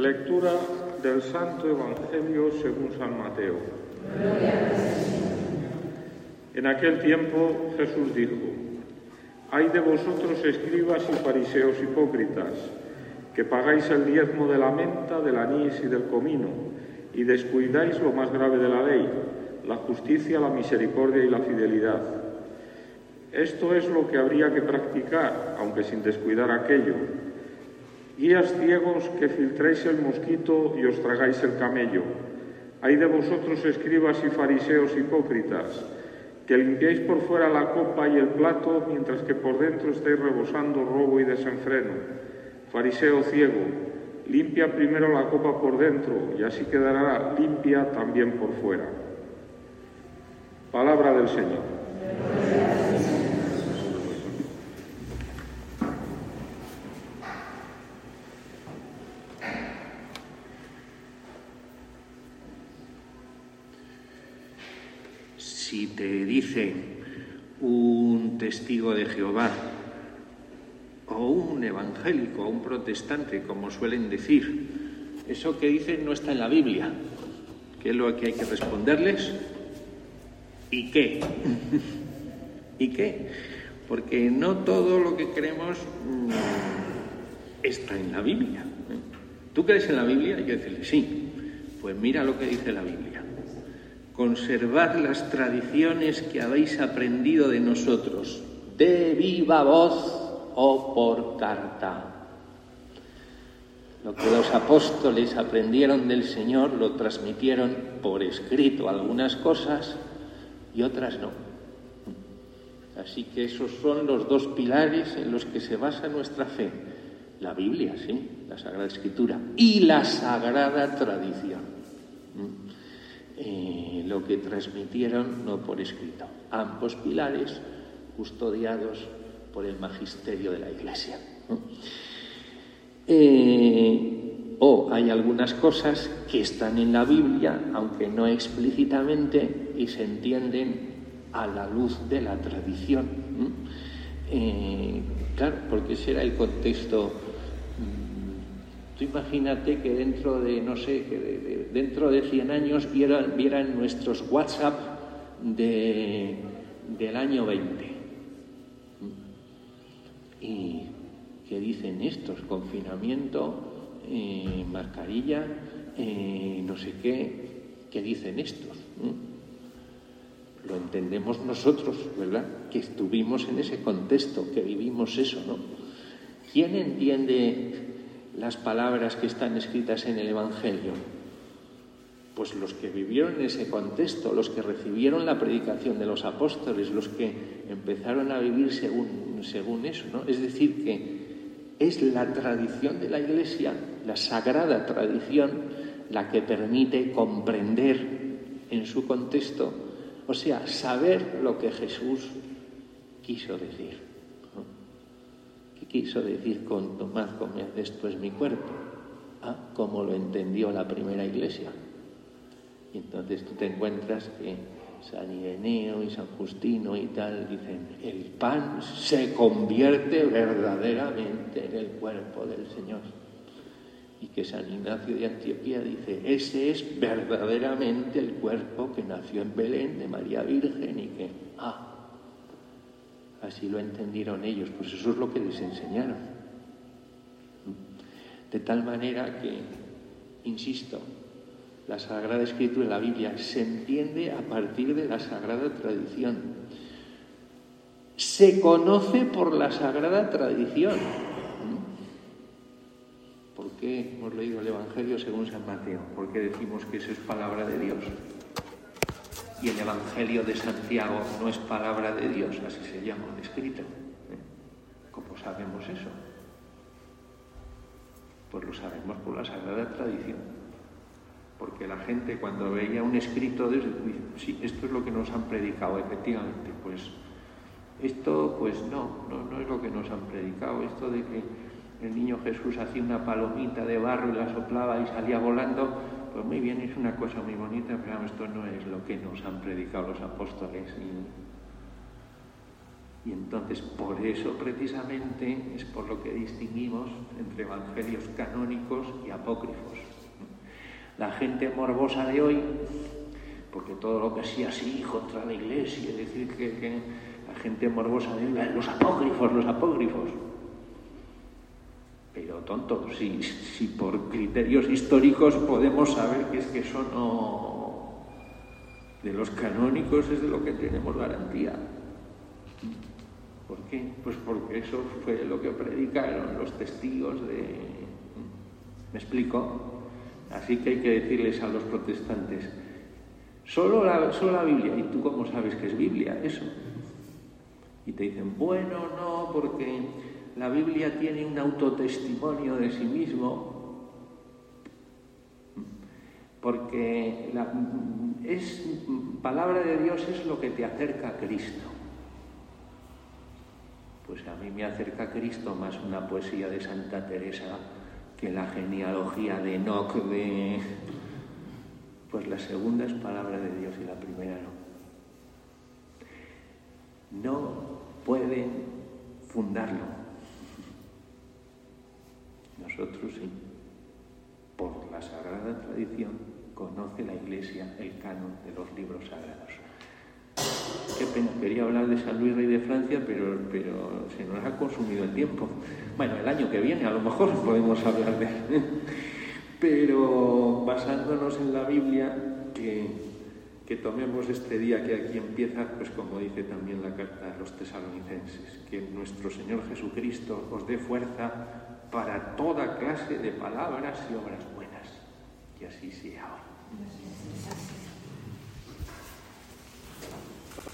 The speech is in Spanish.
Lectura del Santo Evangelio según San Mateo. En aquel tiempo Jesús dijo: «Ay de vosotros, escribas y fariseos hipócritas, que pagáis el diezmo de la menta, del anís y del comino, y descuidáis lo más grave de la ley, la justicia, la misericordia y la fidelidad. Esto es lo que habría que practicar, aunque sin descuidar aquello. Guías ciegos que filtráis el mosquito y os tragáis el camello. Ay de vosotros, escribas y fariseos hipócritas, que limpiáis por fuera la copa y el plato, mientras que por dentro estáis rebosando robo y desenfreno. Fariseo ciego, limpia primero la copa por dentro, y así quedará limpia también por fuera». Palabra del Señor. Si te dice un testigo de Jehová o un evangélico o un protestante, como suelen decir, eso que dicen no está en la Biblia, ¿qué es lo que hay que responderles? ¿Y qué? ¿Y qué? Porque no todo lo que creemos está en la Biblia. ¿Tú crees en la Biblia? Hay que decirle sí. Pues mira lo que dice la Biblia. Conservad las tradiciones que habéis aprendido de nosotros, de viva voz o por carta. Lo que los apóstoles aprendieron del Señor lo transmitieron por escrito, algunas cosas y otras no. Así que esos son los dos pilares en los que se basa nuestra fe. La Biblia, sí, la Sagrada Escritura, y la Sagrada Tradición. Lo que transmitieron no por escrito. Ambos pilares custodiados por el magisterio de la Iglesia. Hay algunas cosas que están en la Biblia, aunque no explícitamente, y se entienden a la luz de la tradición. Claro, porque ese era el contexto. Tú imagínate que dentro de, no sé, dentro de 100 años vieran nuestros WhatsApp del año 20. ¿Y qué dicen estos? Confinamiento, mascarilla, no sé qué dicen estos. Lo entendemos nosotros, ¿verdad? Que estuvimos en ese contexto, que vivimos eso, ¿no? ¿Quién entiende las palabras que están escritas en el Evangelio? Pues los que vivieron en ese contexto, los que recibieron la predicación de los apóstoles, los que empezaron a vivir según eso, ¿no? Es decir, que es la tradición de la Iglesia, la sagrada tradición, la que permite comprender en su contexto, o sea, saber lo que Jesús quiso decir. ¿Qué quiso decir con tomad, comed, esto es mi cuerpo? Como lo entendió la primera Iglesia. Y entonces tú te encuentras que San Ireneo y San Justino y tal dicen: el pan se convierte verdaderamente en el cuerpo del Señor. Y que San Ignacio de Antioquía dice: ese es verdaderamente el cuerpo que nació en Belén de María Virgen, y que así lo entendieron ellos. Pues eso es lo que les enseñaron. De tal manera que, insisto, la Sagrada Escritura, la Biblia, se entiende a partir de la Sagrada Tradición. Se conoce por la Sagrada Tradición. ¿Por qué hemos leído el Evangelio según San Mateo? Porque decimos que eso es palabra de Dios. Y el Evangelio de Santiago no es palabra de Dios, así se llama escrito. ¿Cómo sabemos eso? Pues lo sabemos por la Sagrada Tradición. Porque la gente, cuando veía un escrito de eso, dice: sí, esto es lo que nos han predicado, efectivamente. Pues esto, pues no es lo que nos han predicado. Esto de que el niño Jesús hacía una palomita de barro y la soplaba y salía volando, pues muy bien, es una cosa muy bonita, pero esto no es lo que nos han predicado los apóstoles. Y entonces, por eso precisamente es por lo que distinguimos entre evangelios canónicos y apócrifos. La gente morbosa de hoy, porque todo lo que sea así contra la Iglesia, es decir, que la gente morbosa de hoy, los apócrifos. Pero tontos, si por criterios históricos podemos saber que es que eso no... De los canónicos es de lo que tenemos garantía. ¿Por qué? Pues porque eso fue lo que predicaron los testigos de... ¿Me explico? Así que hay que decirles a los protestantes, solo la Biblia. ¿Y tú cómo sabes que es Biblia eso? Y te dicen, bueno, no, porque la Biblia tiene un autotestimonio de sí mismo, porque palabra de Dios es lo que te acerca a Cristo. Pues a mí me acerca a Cristo más una poesía de Santa Teresa que la genealogía de Enoc, pues la segunda es palabra de Dios y la primera no. No pueden fundarlo. Nosotros sí. Por la sagrada tradición conoce la Iglesia el canon de los libros sagrados. Qué pena, quería hablar de San Luis Rey de Francia, pero se nos ha consumido el tiempo. Bueno, el año que viene a lo mejor podemos hablar de él. Pero basándonos en la Biblia, que tomemos este día que aquí empieza, pues como dice también la carta a los tesalonicenses, que nuestro Señor Jesucristo os dé fuerza para toda clase de palabras y obras buenas. Que así sea hoy.